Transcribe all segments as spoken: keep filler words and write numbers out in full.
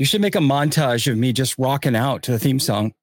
You should make a montage of me just rocking out to the theme song.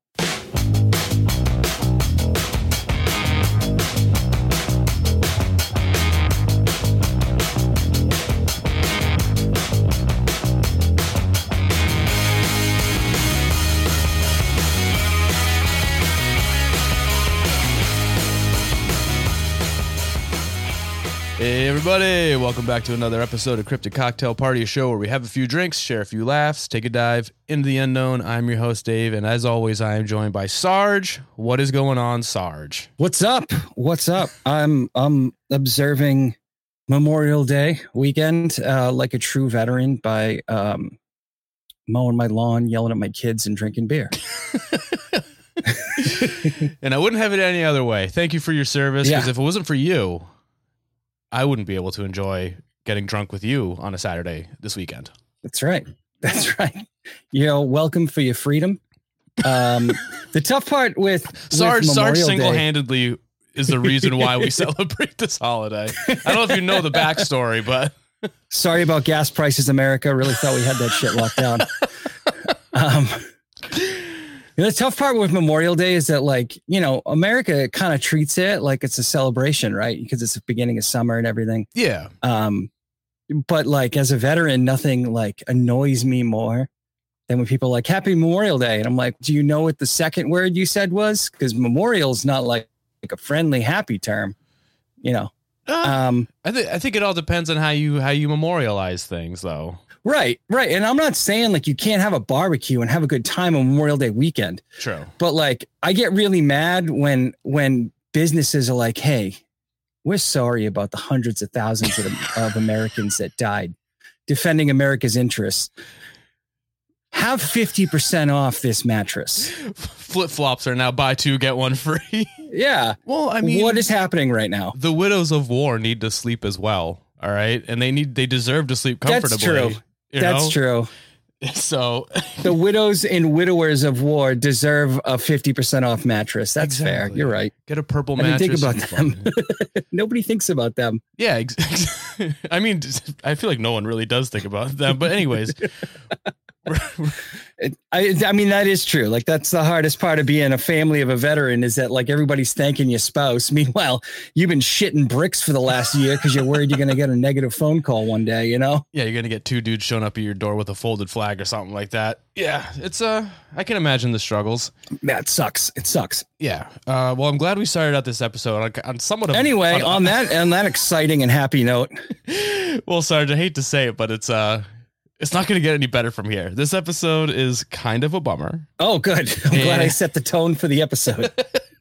Hey everybody, welcome back to another episode of Cryptic Cocktail Party, a show where we have a few drinks, share a few laughs, take a dive into the unknown. I'm your host, Dave, and as always, I am joined by Sarge. What is going on, Sarge? What's up? What's up? I'm I'm observing Memorial Day weekend uh, like a true veteran by um, mowing my lawn, yelling at my kids, and drinking beer. And I wouldn't have it any other way. Thank you for your service, because Yeah. if it wasn't for you, I wouldn't be able to enjoy getting drunk with you on a Saturday this weekend. That's right. That's right. You know, welcome for your freedom. Um, the tough part with Sarge, with Sarge Memorial single-handedly Day, is the reason why we celebrate this holiday. I don't know if you know the backstory, but sorry about gas prices, America. Really thought we had that shit locked down. Um, you know, the tough part with Memorial Day is that, like, you know, America kind of treats it like it's a celebration, right? Because it's the beginning of summer and everything. yeah. Um, but like as a veteran, nothing like annoys me more than when people are like Happy Memorial Day. And I'm like, do you know what the second word you said was? Because memorial is not like, like a friendly, happy term, you know? Uh, Um, I think I think it all depends on how you how you memorialize things, though. right, right. And I'm not saying like you can't have a barbecue and have a good time on Memorial Day weekend, True. but like I get really mad when when businesses are like, hey, we're sorry about the hundreds of thousands of, of Americans that died defending America's interests. Have fifty percent off this mattress. Flip flops are now buy two get one free. Yeah. Well, I mean, what is happening right now? the widows of war need to sleep as well. All right, and they need they deserve to sleep comfortably. That's true. you That's know? true. So The widows and widowers of war deserve a fifty percent off mattress. That's fair. Exactly. You're right. get a purple I mean, mattress. think about and them. fucking- Nobody thinks about them. yeah, ex- I mean, I feel like no one really does think about them. But anyways, It, I, I mean, that is true. Like, that's the hardest part of being a family of a veteran is that, like, everybody's thanking your spouse. Meanwhile, you've been shitting bricks for the last year because you're worried you're going to get a negative phone call one day, you know? yeah, you're gonna get two dudes showing up at your door with a folded flag or something like that. Yeah, it's uh, I can imagine the struggles. That sucks. It sucks. Yeah. Uh, well, I'm glad we started out this episode on, on somewhat of Anyway, on, on that on that exciting and happy note, well, Sarge, I hate to say it, but it's uh, it's not going to get any better from here. This episode is kind of a bummer. oh, good. I'm Yeah. glad I set the tone for the episode.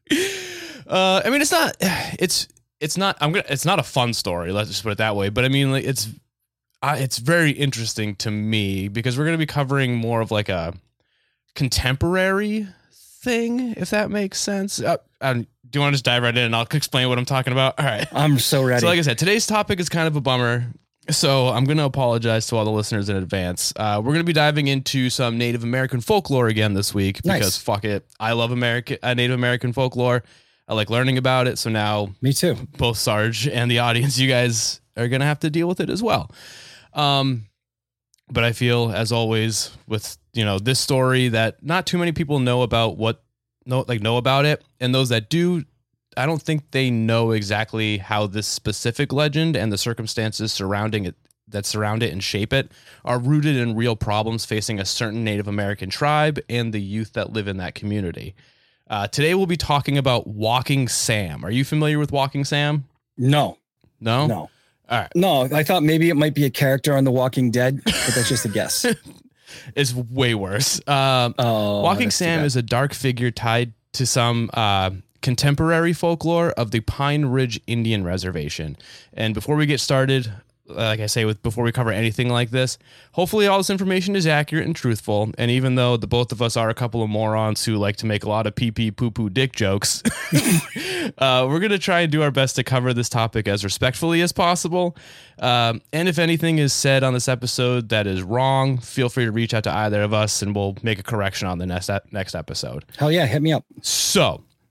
Uh, I mean, it's not, it's it's not. I'm gonna. It's not a fun story. Let's just put it that way. But I mean, like, it's uh, it's very interesting to me because we're going to be covering more of like a contemporary thing, if that makes sense. Uh, um, do you want to just dive right in and I'll explain what I'm talking about? All right. I'm so ready. So like I said, today's topic is kind of a bummer. So I'm going to apologize to all the listeners in advance. Uh, we're going to be diving into some Native American folklore again this week because Nice. fuck it. I love American uh, Native American folklore. I like learning about it. So now Me too. both Sarge and the audience, you guys are going to have to deal with it as well. Um, but I feel, as always, with, you know, this story that not too many people know about what know, like know about it. And those that do, I don't think they know exactly how this specific legend and the circumstances surrounding it that surround it and shape it are rooted in real problems facing a certain Native American tribe and the youth that live in that community. Uh, today, we'll be talking about Walking Sam. Are you familiar with Walking Sam? No, No? no, All right. no. I thought maybe it might be a character on The Walking Dead, but that's just a guess. It's way worse. Um, Oh, Walking that's too Sam bad. is a dark figure tied to some uh, contemporary folklore of the Pine Ridge Indian Reservation. And before we get started, like I say, with before we cover anything like this, hopefully all this information is accurate and truthful. And even though the both of us are a couple of morons who like to make a lot of pee pee poo poo dick jokes, uh, we're going to try and do our best to cover this topic as respectfully as possible. Um, and if anything is said on this episode that is wrong, feel free to reach out to either of us and we'll make a correction on the next next episode. Hell yeah, hit me up. So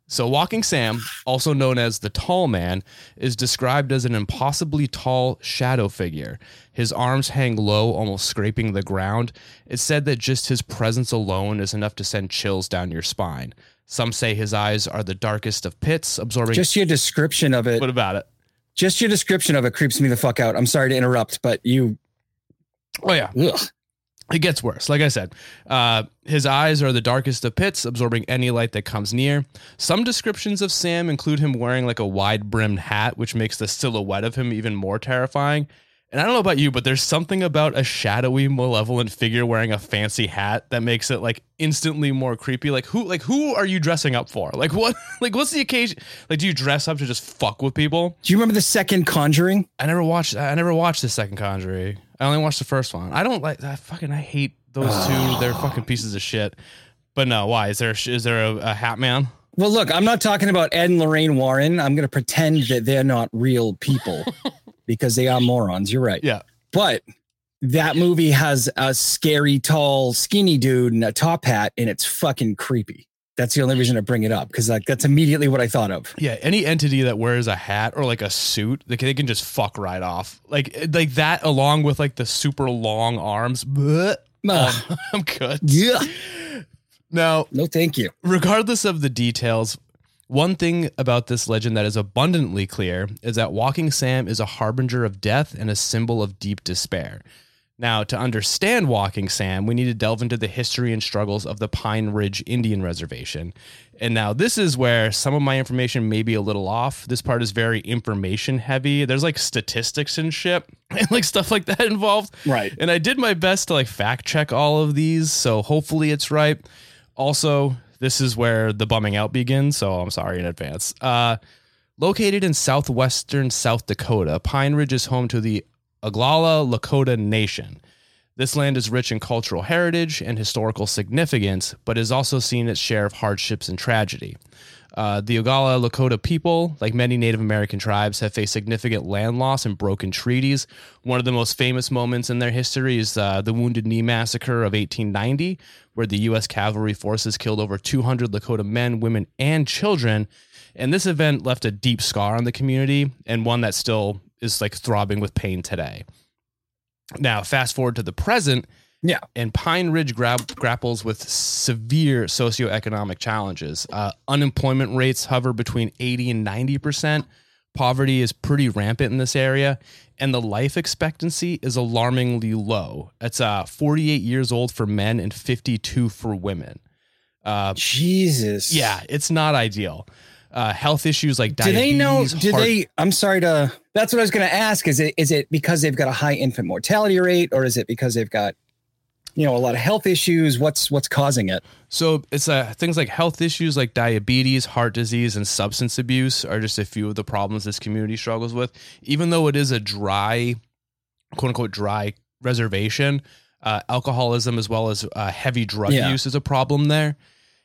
So Walking Sam, also known as the Tall Man, is described as an impossibly tall shadow figure. His arms hang low, almost scraping the ground. It's said that just his presence alone is enough to send chills down your spine. Some say his eyes are the darkest of pits, absorbing... Just your description of it. What about it? Just your description of it creeps me the fuck out. I'm sorry to interrupt, but you... Oh, yeah. Ugh. It gets worse. Like I said, uh, his eyes are the darkest of pits, absorbing any light that comes near. Some descriptions of Sam include him wearing like a wide-brimmed hat, which makes the silhouette of him even more terrifying. And I don't know about you, but there's something about a shadowy, malevolent figure wearing a fancy hat that makes it like instantly more creepy. Like who, like who are you dressing up for? Like what, like what's the occasion? Like, do you dress up to just fuck with people? Do you remember the second Conjuring? I never watched, I never watched the second Conjuring. I only watched the first one. I don't like, I fucking, I hate those two. They're fucking pieces of shit. But no, why? Is there, is there a, a hat man? Well, look, I'm not talking about Ed and Lorraine Warren. I'm going to pretend that they're not real people. Because they are morons. You're right. Yeah. But that movie has a scary, tall, skinny dude in a top hat, and it's fucking creepy. That's the only reason I bring it up, because like that's immediately what I thought of. Yeah, any entity that wears a hat or like a suit, they can, they can just fuck right off. Like like that, along with like the super long arms. Bleh, um, I'm good. Yeah. Now, no, thank you. Regardless of the details, one thing about this legend that is abundantly clear is that Walking Sam is a harbinger of death and a symbol of deep despair. Now, to understand Walking Sam, we need to delve into the history and struggles of the Pine Ridge Indian Reservation. And now this is where some of my information may be a little off. This part is very information heavy. There's like statistics and shit and like stuff like that involved. Right. And I did my best to like fact check all of these. So hopefully it's right. Also, this is where the bumming out begins, so I'm sorry in advance. Uh, located in southwestern South Dakota, Pine Ridge is home to the Oglala Lakota Nation. This land is rich in cultural heritage and historical significance, but has also seen its share of hardships and tragedy. Uh, the Oglala Lakota people, like many Native American tribes, have faced significant land loss and broken treaties. One of the most famous moments in their history is uh, the Wounded Knee Massacre of eighteen ninety, where the U S cavalry forces killed over two hundred Lakota men, women, and children. And this event left a deep scar on the community, and one that still is like throbbing with pain today. Now, fast forward to the present. Yeah. And Pine Ridge gra- grapples with severe socioeconomic challenges. Uh, unemployment rates hover between eighty and ninety percent. Poverty is pretty rampant in this area. And the life expectancy is alarmingly low. It's uh, forty-eight years old for men and fifty-two for women. Uh, Jesus. Yeah, it's not ideal. Uh, health issues like do diabetes. Do they know? Do heart- they? I'm sorry to. That's what I was going to ask. Is it is it because they've got a high infant mortality rate, or is it because they've got, you know, a lot of health issues? What's what's causing it? So it's uh, things like health issues like diabetes, heart disease, and substance abuse are just a few of the problems this community struggles with. Even though it is a dry, quote unquote, dry reservation, uh, alcoholism as well as uh, heavy drug Yeah. use is a problem there.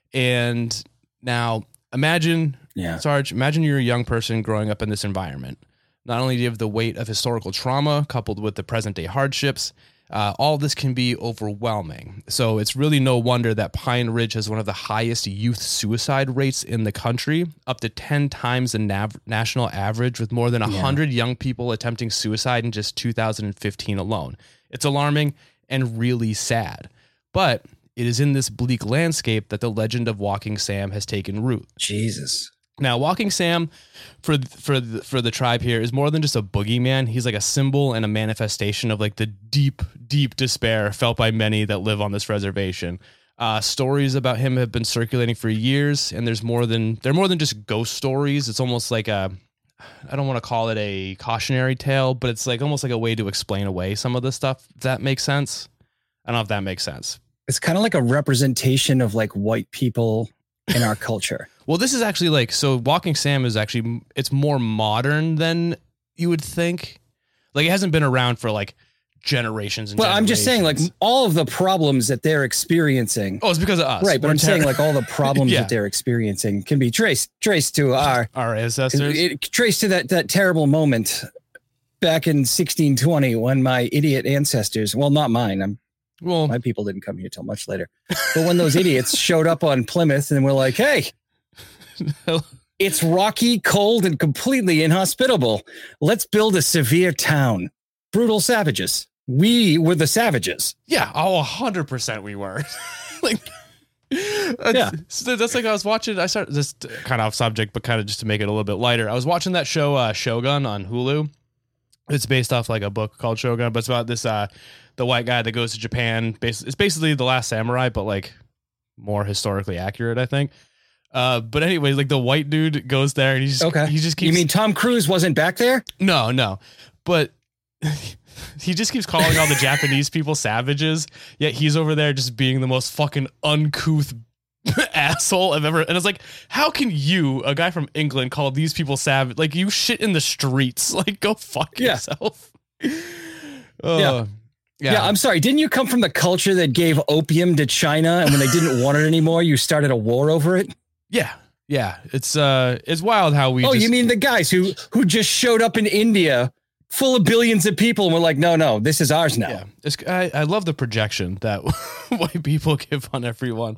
And now imagine, Yeah. Sarge, imagine you're a young person growing up in this environment. Not only do you have the weight of historical trauma coupled with the present day hardships, Uh, all this can be overwhelming. So it's really no wonder that Pine Ridge has one of the highest youth suicide rates in the country, up to ten times the nav- national average, with more than one hundred yeah. young people attempting suicide in just two thousand fifteen alone. It's alarming and really sad. But it is in this bleak landscape that the legend of Walking Sam has taken root. Jesus. Now, Walking Sam for for the, for the tribe here is more than just a boogeyman. He's like a symbol and a manifestation of like the deep, deep despair felt by many that live on this reservation. Uh, stories about him have been circulating for years, and there's more than they're more than just ghost stories. It's almost like a, I don't want to call it a cautionary tale, but it's like almost like a way to explain away some of the stuff. Does that make sense? I don't know if that makes sense. It's kind of like a representation of like white people in our culture. Well, this is actually like, so Walking Sam is actually, it's more modern than you would think. Like it hasn't been around for like generations and well, generations. I'm just saying like all of the problems that they're experiencing. Oh, it's because of us. Right. But We're I'm ter- saying like all the problems Yeah. that they're experiencing can be traced, traced to our, our ancestors. it, it, traced to that, that terrible moment back in sixteen twenty when my idiot ancestors, well, not mine. I'm, Well, my people didn't come here till much later. But when those idiots showed up on Plymouth and were like, hey, It's rocky, cold, and completely inhospitable. Let's build a severe town. Brutal savages. We were the savages. Yeah. Oh, one hundred percent we were. Like, that's, yeah. So that's like I was watching. I started this kind of off subject, but kind of just to make it a little bit lighter. I was watching that show, uh, Shogun on Hulu. It's based off like a book called Shogun, but it's about this, uh, the white guy that goes to Japan. It's basically The Last Samurai, but like more historically accurate, I think. Uh, but anyway, like the white dude goes there and he just, okay. he just keeps. You mean Tom Cruise wasn't back there? No, no. But he just keeps calling all the Japanese people savages. Yet he's over there just being the most fucking uncouth asshole I've ever. And it's like, how can you, a guy from England, call these people savage? Like, you shit in the streets. Like, go fuck yeah. yourself. uh, yeah. Yeah. yeah, I'm sorry. Didn't you come from the culture that gave opium to China, and when they didn't want it anymore, you started a war over it? Yeah, yeah. It's uh, it's wild how we. Oh, just, you mean the guys who who just showed up in India, full of billions of people, and we're like, no, no, this is ours now. Yeah, it's, I I love the projection that white people give on everyone.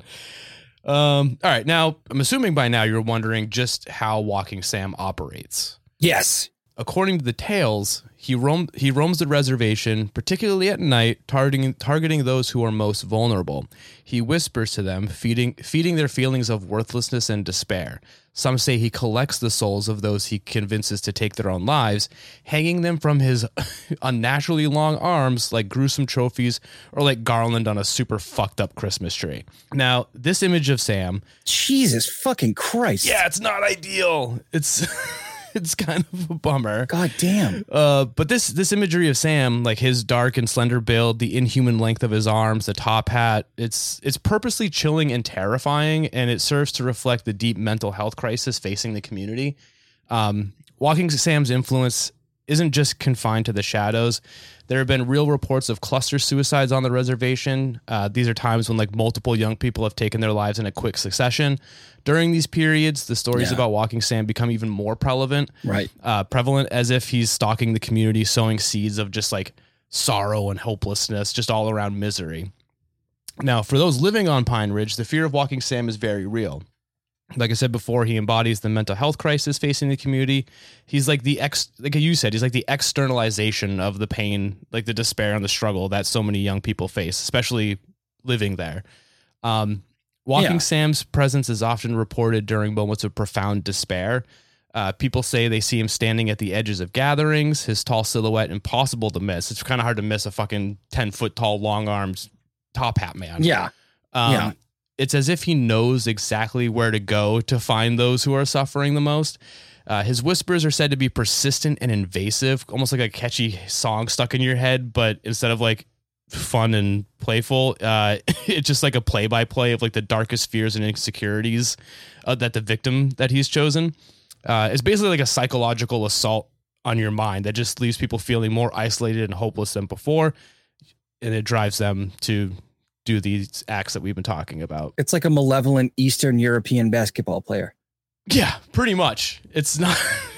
Um. All right, now I'm assuming by now you're wondering just how Walking Sam operates. Yes. According to the tales, he roam he roams the reservation, particularly at night, targeting targeting those who are most vulnerable. He whispers to them, feeding feeding their feelings of worthlessness and despair. Some say he collects the souls of those he convinces to take their own lives, hanging them from his unnaturally long arms like gruesome trophies or like garland on a super fucked up Christmas tree. Now, this image of Sam, Jesus fucking Christ. Yeah, it's not ideal. It's It's kind of a bummer. God damn. Uh, but this this imagery of Sam, like his dark and slender build, the inhuman length of his arms, the top hat, it's it's purposely chilling and terrifying, and it serves to reflect the deep mental health crisis facing the community. Um, Walking Sam's influence isn't just confined to the shadows. There have been real reports of cluster suicides on the reservation. Uh, these are times when like multiple young people have taken their lives in a quick succession. During these periods, the stories yeah. about Walking Sam become even more prevalent, right? Uh, prevalent as if he's stalking the community, sowing seeds of just like sorrow and hopelessness, just all around misery. Now, for those living on Pine Ridge, the fear of Walking Sam is very real. Like I said before, he embodies the mental health crisis facing the community. He's like the ex, like you said, he's like the externalization of the pain, like the despair and the struggle that so many young people face, especially living there. Um, Walking yeah. Sam's presence is often reported during moments of profound despair. Uh, people say they see him standing at the edges of gatherings, his tall silhouette impossible to miss. It's kind of hard to miss a fucking ten foot tall, long armed top hat man. Yeah. Um, yeah. It's as if he knows exactly where to go to find those who are suffering the most. Uh, his whispers are said to be persistent and invasive, almost like a catchy song stuck in your head, but instead of like fun and playful, uh, it's just like a play-by-play of like the darkest fears and insecurities uh, that the victim that he's chosen. Uh, it's basically like a psychological assault on your mind that just leaves people feeling more isolated and hopeless than before, and it drives them to do these acts that we've been talking about. It's like a malevolent Eastern European basketball player. Yeah, pretty much. It's not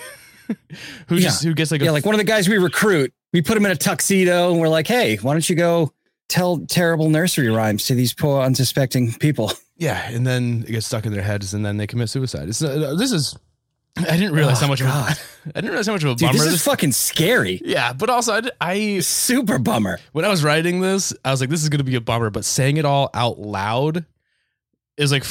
who yeah. just who gets like a yeah, like one of the guys we recruit. We put him in a tuxedo and we're like, hey, why don't you go tell terrible nursery rhymes to these poor unsuspecting people? Yeah, and then it gets stuck in their heads, and then they commit suicide. It's uh, this is. I didn't realize oh, how much God. of a, I didn't realize how much of a Dude, bummer this is this fucking scary. Yeah, but also I, I super bummer. When I was writing this, I was like, this is going to be a bummer, but saying it all out loud is like,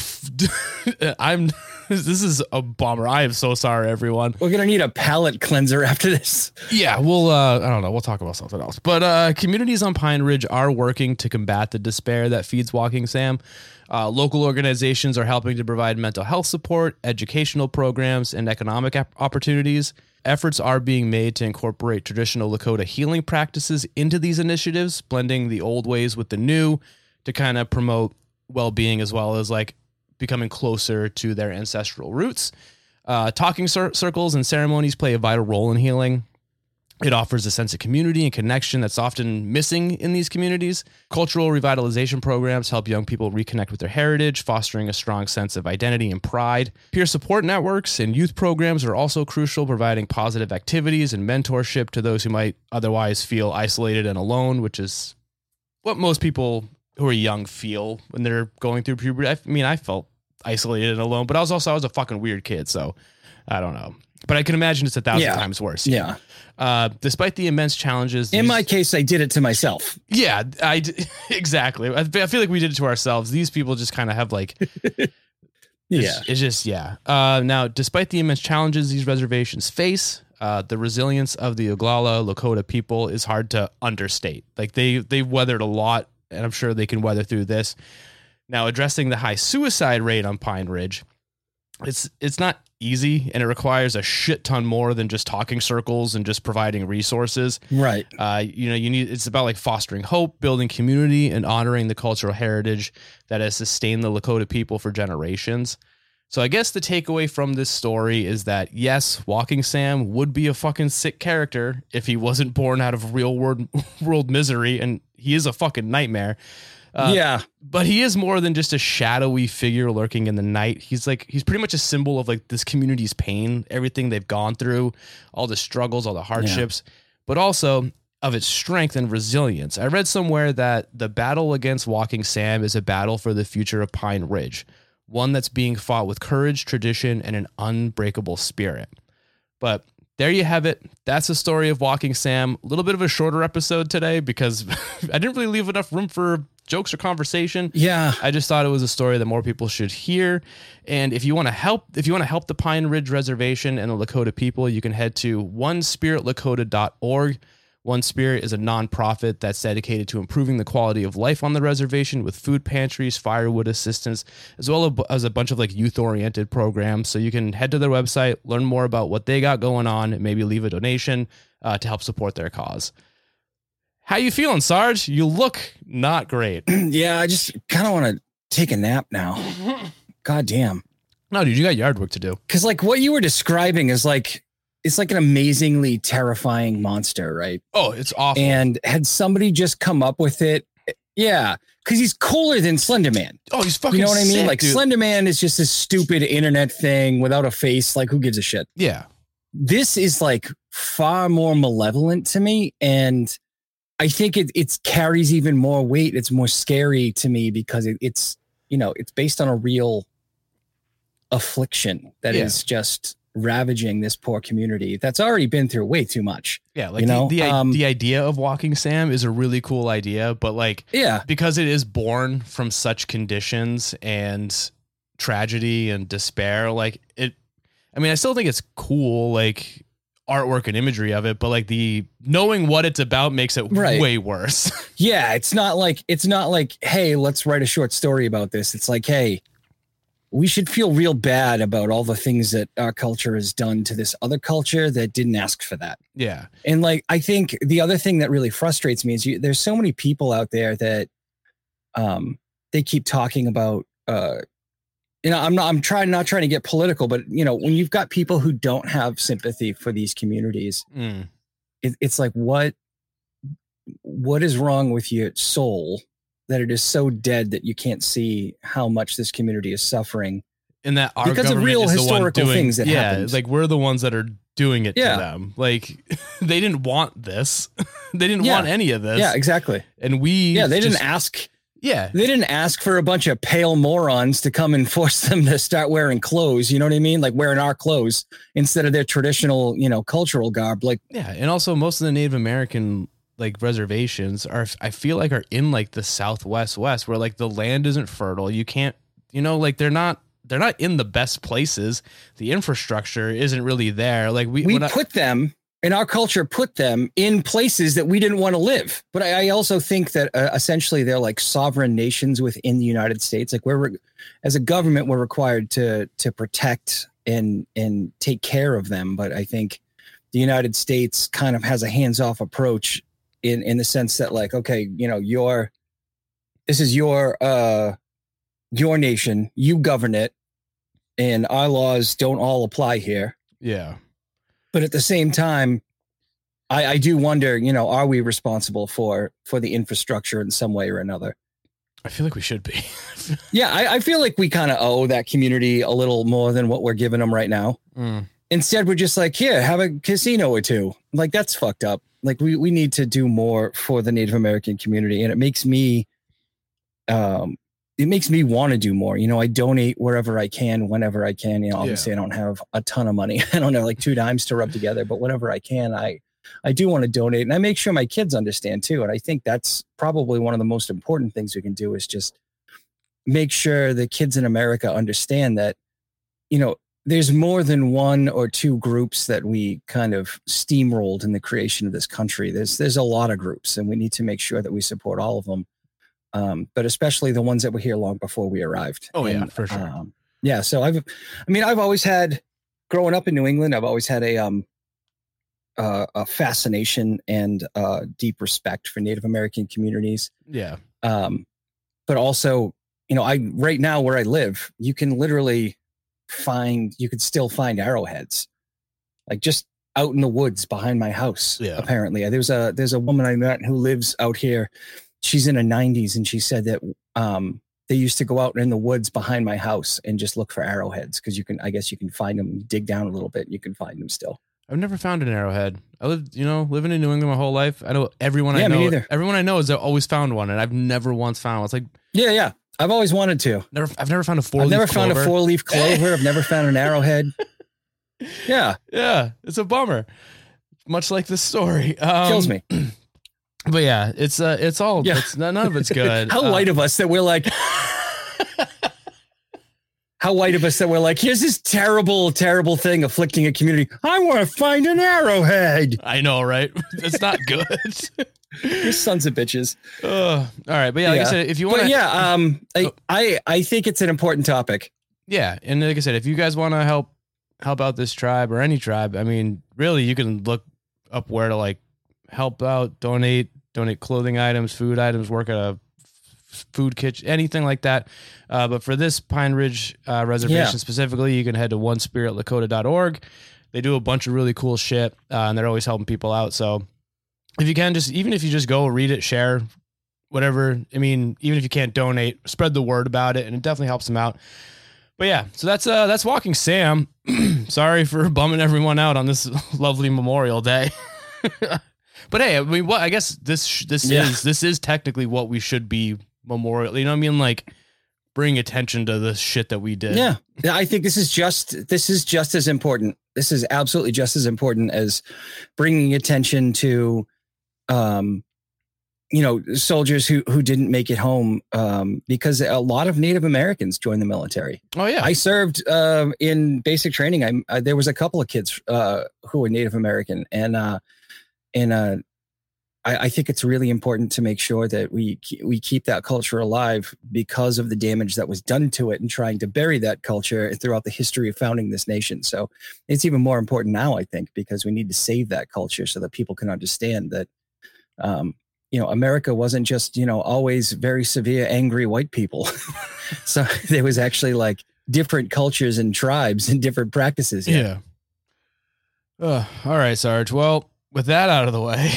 I'm, this is a bummer. I am so sorry, everyone. We're going to need a palate cleanser after this. Yeah, we'll, uh, I don't know. We'll talk about something else. But uh, communities on Pine Ridge are working to combat the despair that feeds Walking Sam. Uh, local organizations are helping to provide mental health support, educational programs, and economic ap- opportunities. Efforts are being made to incorporate traditional Lakota healing practices into these initiatives, blending the old ways with the new to kind of promote well-being as well as like becoming closer to their ancestral roots. Uh, talking cir- circles and ceremonies play a vital role in healing. It offers a sense of community and connection that's often missing in these communities. Cultural revitalization programs help young people reconnect with their heritage, fostering a strong sense of identity and pride. Peer support networks and youth programs are also crucial, providing positive activities and mentorship to those who might otherwise feel isolated and alone, which is what most people who are young feel when they're going through puberty. I mean, I felt isolated and alone. But I was also I was a fucking weird kid, so I don't know. But I can imagine it's a thousand Yeah. times worse. Yeah. Uh, despite the immense challenges, In these- my case, I did it to myself. yeah, I d- exactly. I, I feel like we did it to ourselves. These people just kind of have like, Yeah. it's, it's just yeah. Uh, now, despite the immense challenges these reservations face, uh, the resilience of the Oglala Lakota people is hard to understate. Like they they weathered a lot, and I'm sure they can weather through this. Now, addressing the high suicide rate on Pine Ridge, it's it's not easy, and it requires a shit ton more than just talking circles and just providing resources. Right. Uh, you know, you need, it's about like fostering hope, building community, and honoring the cultural heritage that has sustained the Lakota people for generations. So I guess the takeaway from this story is that yes, Walking Sam would be a fucking sick character if he wasn't born out of real world world misery, and he is a fucking nightmare. Uh, yeah. But he is more than just a shadowy figure lurking in the night. He's like, he's pretty much a symbol of like this community's pain, everything they've gone through, all the struggles, all the hardships, yeah. but also of its strength and resilience. I read somewhere that the battle against Walking Sam is a battle for the future of Pine Ridge, one that's being fought with courage, tradition, and an unbreakable spirit. But there you have it. That's the story of Walking Sam. A little bit of a shorter episode today because I didn't really leave enough room for jokes or conversation. Yeah. I just thought it was a story that more people should hear. And if you want to help, if you want to help the Pine Ridge Reservation and the Lakota people, you can head to one spirit lakota dot org. One Spirit is a nonprofit that's dedicated to improving the quality of life on the reservation with food pantries, firewood assistance, as well as a bunch of like youth-oriented programs. So you can head to their website, learn more about what they got going on, and maybe leave a donation uh, to help support their cause. How you feeling, Sarge? You look not great. Yeah, I just kind of want to take a nap now. God damn. No, dude, you got yard work to do. Because like what you were describing is like, it's like an amazingly terrifying monster, right? Oh, it's awful. And had somebody just come up with it, yeah, because he's cooler than Slender Man. Oh, he's fucking. You know what I mean? Sick, like dude. Slender Man is just this stupid internet thing without a face. Like who gives a shit? Yeah. This is like far more malevolent to me, and I think it it carries even more weight. It's more scary to me because it, it's you know it's based on a real affliction that Yeah. is just ravaging this poor community that's already been through way too much. Yeah, like you know? the the, um, the idea of Walking Sam is a really cool idea, but like yeah, because it is born from such conditions and tragedy and despair, like it I mean, I still think it's cool, like artwork and imagery of it, but like the knowing what it's about makes it Right. way worse. yeah. It's not like it's not like hey, let's write a short story about this. It's like hey, we should feel real bad about all the things that our culture has done to this other culture that didn't ask for that. Yeah. And like, I think the other thing that really frustrates me is you, there's so many people out there that um, they keep talking about, uh, you know, I'm not, I'm trying, not trying to get political, but you know, when you've got people who don't have sympathy for these communities, Mm. it, it's like, what, what is wrong with your soul that it is so dead that you can't see how much this community is suffering? And that our Because of government real is the one historical doing, things that yeah, happened. like we're the ones that are doing it Yeah. to them. Like they didn't want this. They didn't Yeah. want any of this. Yeah, exactly. And we Yeah, they just- didn't ask. Yeah. They didn't ask for a bunch of pale morons to come and force them to start wearing clothes. You know what I mean? Like wearing our clothes instead of their traditional, you know, cultural garb. Like, Yeah, and also most of the Native American like reservations are, I feel like, are in like the Southwest West, where like the land isn't fertile. You can't, you know, like they're not they're not in the best places. The infrastructure isn't really there. Like we we when I- put them in our culture, put them in places that we didn't want to live. But I, I also think that uh, essentially they're like sovereign nations within the United States. Like we're, re- as a government, we're required to to protect and and take care of them. But I think the United States kind of has a hands-off approach in in the sense that like, okay, you know, your this is your uh your nation, you govern it, and our laws don't all apply here. yeah. But at the same time, I, I do wonder, you know, are we responsible for for the infrastructure in some way or another? I feel like we should be. Yeah, I, I feel like we kind of owe that community a little more than what we're giving them right now. Mm. Instead, we're just like, here, have a casino or two. Like, that's fucked up. Like, we, we need to do more for the Native American community. And it makes me, um, it makes me want to do more. You know, I donate wherever I can, whenever I can. You know, obviously yeah. I don't have a ton of money. I don't have like two dimes to rub together, but whenever I can, I, I do want to donate, and I make sure my kids understand too. And I think that's probably one of the most important things we can do is just make sure the kids in America understand that, you know, there's more than one or two groups that we kind of steamrolled in the creation of this country. There's, there's a lot of groups, and we need to make sure that we support all of them. Um, but especially the ones that were here long before we arrived. Oh and, yeah, for sure. Um, yeah. So I've, I mean, I've always had, growing up in New England, I've always had a, um, uh, a fascination and uh, deep respect for Native American communities. Yeah. Um, but also, you know, I right now where I live, you can literally find, you could still find arrowheads, like just out in the woods behind my house. Yeah. Apparently, there's a there's a woman I met who lives out here. She's in her nineties, and she said that um, they used to go out in the woods behind my house and just look for arrowheads because you can, I guess, you can find them. You dig down a little bit, and you can find them still. I've never found an arrowhead. I lived, you know, living in New England my whole life. I know everyone yeah, I know. Me neither. Everyone I know has always found one, and I've never once found one. It's like, yeah, yeah. I've always wanted to. Never, I've never found a four. I've leaf never clover. found a four leaf clover. I've never found an arrowhead. Yeah, yeah. It's a bummer. Much like this story, um, kills me. But yeah, it's uh, it's all. Yeah. It's none of it's good. How uh, white of us that we're like. How white of us that we're like, here's this terrible, terrible thing afflicting a community. I want to find an arrowhead. I know, right? It's not good. You're sons of bitches. Uh, all right, but yeah, like yeah. I said, if you want, to, yeah, um, I, I, I think it's an important topic. Yeah, and like I said, if you guys want to help help out this tribe or any tribe, I mean, really, you can look up where to like help out, donate, donate clothing items, food items, work at a food kitchen, anything like that. Uh, but for this Pine Ridge uh, reservation yeah. specifically, you can head to one spirit lakota dot org. They do a bunch of really cool shit, uh, and they're always helping people out. So if you can, just even if you just go read it, share, whatever. I mean, even if you can't donate, spread the word about it, and it definitely helps them out. But yeah, so that's uh that's Walking Sam. Sorry for bumming everyone out on this lovely Memorial Day. But hey, I mean, what I guess this this yeah. is this is technically what we should be memorial. You know what I mean? Like, bring attention to the shit that we did. Yeah, I think this is just this is just as important. This is absolutely just as important as bringing attention to, um, you know, soldiers who who didn't make it home, um, because a lot of Native Americans joined the military. Oh yeah, I served uh, in basic training. I uh, there was a couple of kids uh, who were Native American, and uh, and uh, I, I think it's really important to make sure that we we keep that culture alive because of the damage that was done to it and trying to bury that culture throughout the history of founding this nation. So it's even more important now, I think, because we need to save that culture so that people can understand that, um, you know, America wasn't just, you know, always very severe, angry white people. So there was actually like different cultures and tribes and different practices. Yeah. yeah. Uh, all right, Sarge. Well, with that out of the way,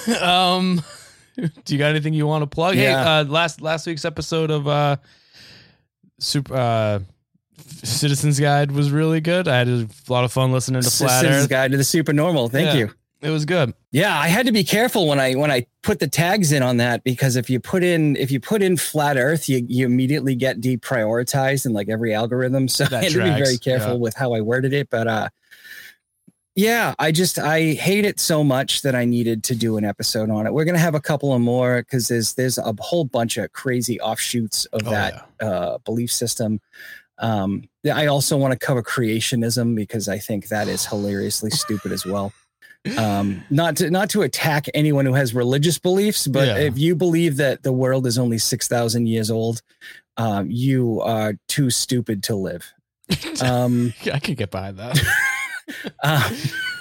um, do you got anything you want to plug? Yeah. Hey, uh, last last week's episode of uh, Super uh, Citizens Guide was really good. I had a lot of fun listening to Flat Citizens Earth. Guide to the Super Normal. Thank yeah, you. It was good. Yeah, I had to be careful when I when I put the tags in on that, because if you put in if you put in Flat Earth, you you immediately get deprioritized in like every algorithm. So That I had tracks, to be very careful yeah. with how I worded it. But uh, yeah, I just I hate it so much that I needed to do an episode on it. We're gonna have a couple of more because there's there's a whole bunch of crazy offshoots of Oh, that yeah. uh, belief system. Um, I also want to cover creationism because I think that is hilariously stupid as well. Um, not to not to attack anyone who has religious beliefs, but Yeah. if you believe that the world is only six thousand years old, um, you are too stupid to live. Um, I can get behind that. uh,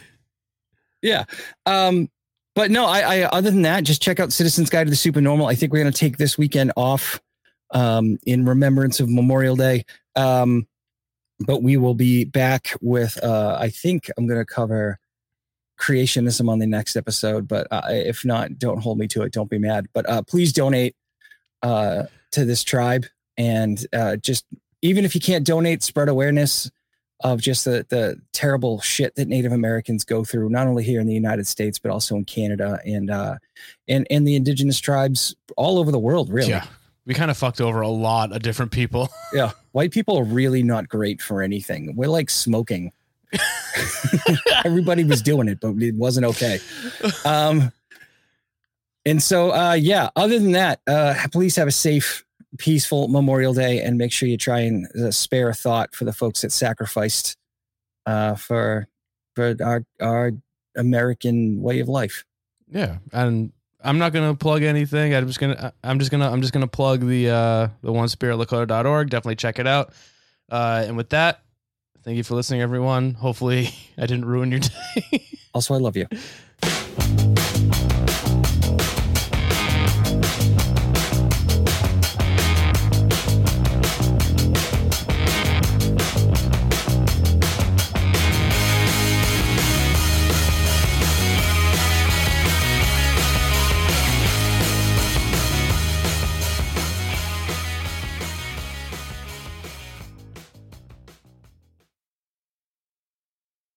yeah. Um, but no, I, I, other than that, just check out Citizens Guide to the Supernormal. I think we're going to take this weekend off, um, in remembrance of Memorial Day. Um, but we will be back with, uh, I think I'm going to cover creationism on the next episode, but uh, if not, don't hold me to it. Don't be mad, but uh, please donate uh, to this tribe. And uh, just, even if you can't donate, spread awareness of just the, the terrible shit that Native Americans go through, not only here in the United States, but also in Canada and, uh, and, and the indigenous tribes all over the world, really. Yeah. we kind of fucked over a lot of different people. Yeah. White people are really not great for anything. We're like smoking. Everybody was doing it, but it wasn't okay. Um, and so, uh, yeah, other than that, uh, please have a safe, peaceful Memorial Day, and make sure you try and uh, spare a thought for the folks that sacrificed uh, for for our our American way of life. Yeah, and I'm not gonna plug anything. I'm just gonna I'm just gonna I'm just gonna plug the uh, the one spirit lakota dot org. Definitely check it out. Uh, and with that, thank you for listening, everyone. Hopefully, I didn't ruin your day. Also, I love you.